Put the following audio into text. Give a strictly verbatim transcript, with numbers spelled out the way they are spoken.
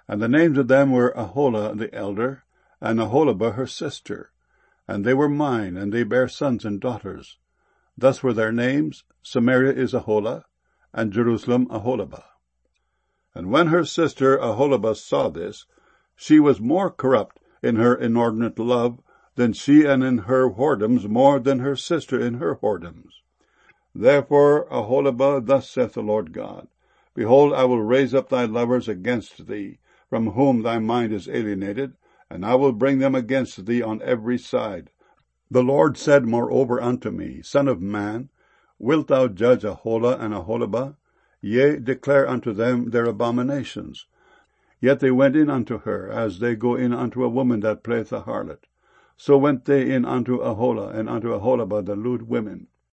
And the names of them were Aholah the elder, and Aholibah her sister. And they were mine, and they bare sons and daughters. Thus were their names: Samaria is Aholah, and Jerusalem Aholibah. And when her sister Aholibah saw this, she was more corrupt in her inordinate love than she, and in her whoredoms more than her sister in her whoredoms. Therefore Aholibah, thus saith the Lord God, Behold, I will raise up thy lovers against thee, from whom thy mind is alienated, and I will bring them against thee on every side. The Lord said moreover unto me, Son of man, wilt thou judge Aholah and Aholibah? Yea, declare unto them their abominations. Yet they went in unto her, as they go in unto a woman that playeth the harlot. So went they in unto Aholah, and unto Aholibah the lewd women.